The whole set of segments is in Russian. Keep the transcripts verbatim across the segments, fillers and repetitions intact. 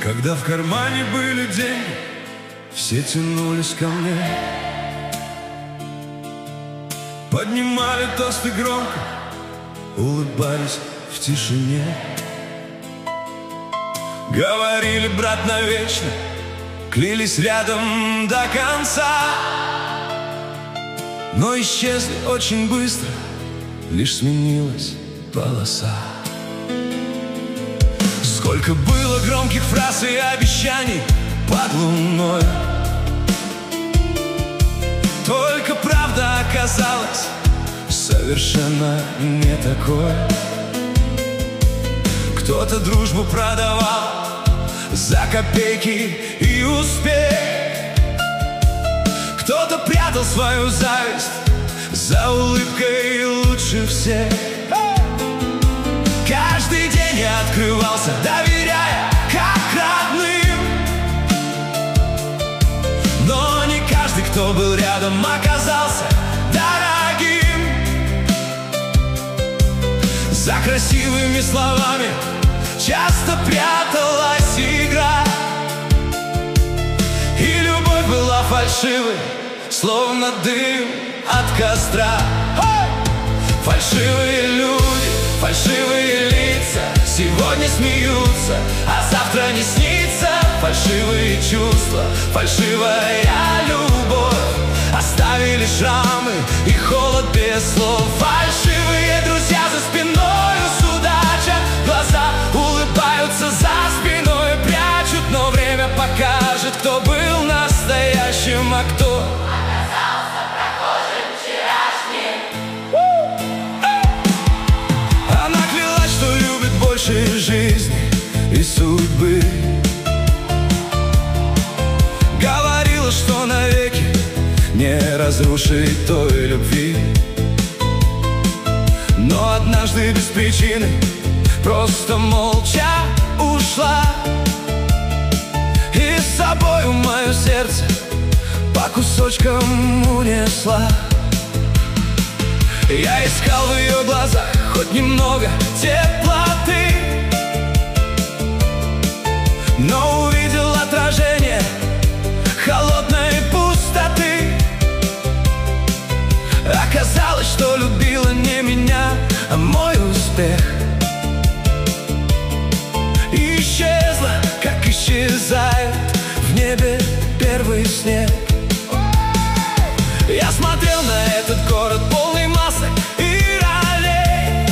Когда в кармане были деньги, все тянулись ко мне, поднимали тосты громко, улыбались в тишине. Говорили, брат, навечно, клялись рядом до конца, но исчезли очень быстро, лишь сменилась полоса. Сколько было громких фраз и обещаний под луной, только правда оказалась совершенно не такой. Кто-то дружбу продавал за копейки и успех, кто-то прятал свою зависть за улыбкой лучше всех. Каждый день я открывался, доверяя как родным, но не каждый, кто был рядом, оказался дорогим. За красивыми словами часто пряталась игра, и любовь была фальшивой, словно дым от костра. Фальшивые люди, фальшивые лица сегодня смеются, а завтра не снится. Фальшивые чувства, фальшивая любовь оставили шрамы и холод без слов. Фальшивые друзья за спиной судача, глаза улыбаются за спиной прячут, но время покажет, кто был настоящим, а кто оказался прохожим вчерашним. Она клялась, что любит больше жизни и судьбы, говорила, что навеки не разрушит той любви. Но однажды без причины просто молча ушла, и с собою мое сердце по кусочкам унесла. Я искал в ее глазах хоть немного теплоты, но увидел отражение холодной пустоты. Оказалось, что любила не меня, а мой успех. И исчезла, как исчезает в небе первый снег. Я смотрел на этот город полный масок и ролей,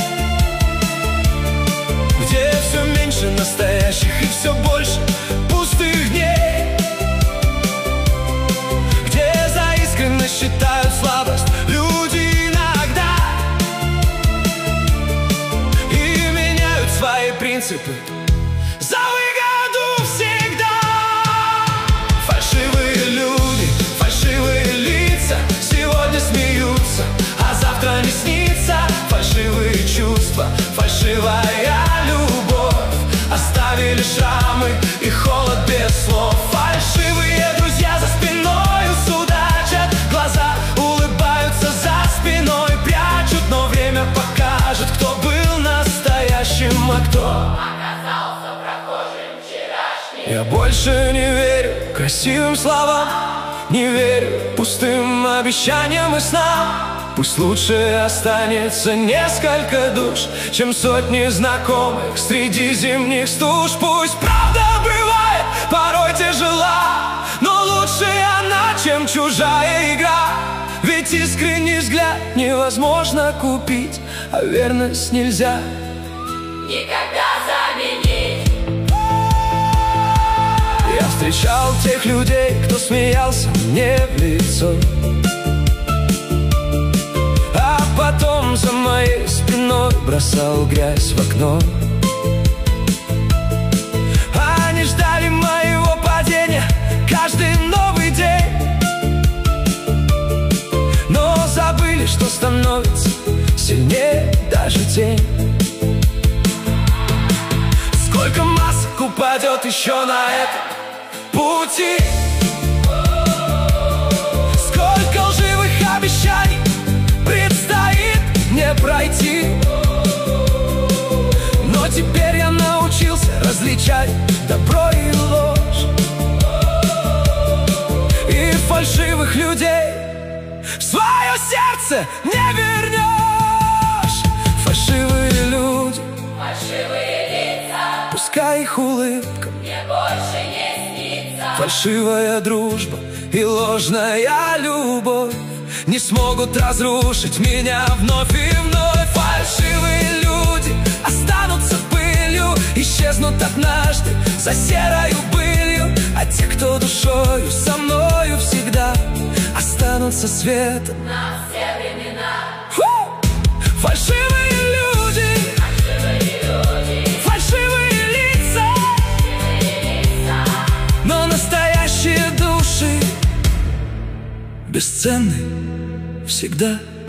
где все меньше настоящих и все больше пустых дней, где за искренность считают слабость люди иногда и меняют свои принципы за выгоду всегда. Фальшивые люди, фальшивые лица сегодня смеются, а завтра не снится. Фальшивые чувства, фальшивая любовь оставили шрамы и холод без слов. Фальшивые друзья за спиной судачат, глаза улыбаются за спиной прячут, но время покажет, кто был настоящим, а кто оказался прохожим вчерашним. Я больше не верю красивым словам, не верю пустым обещаниям и снам. Пусть лучше останется несколько душ, чем сотни знакомых среди зимних стуж. Пусть правда бывает порой тяжела, но лучше она, чем чужая игра. Ведь искренний взгляд невозможно купить, а верность нельзя никогда заменить. Я встречал тех людей, кто смеялся мне в лицо, а потом за моей спиной бросал грязь в окно. Они ждали моего падения каждый новый день, но забыли, что становится сильнее даже тень. Сколько масок упадет еще на этом пути, сколько лживых обещаний предстоит мне пройти. Но теперь я научился различать добро и ложь. добрых людей в свое сердце не вернешь. Фальшивые люди, Фальшивые лица, пускай их улыбка мне больше не снится. фальшивая дружба и ложная любовь не смогут разрушить меня вновь и вновь. Фальшивые люди останутся пылью, исчезнут однажды за серою былью. А те, кто душою со мною всегда, останутся светом На все времена. Фу! Фальшивые люди, Фальшивые люди, фальшивые лица, фальшивые лица, но настоящие души бесценны всегда.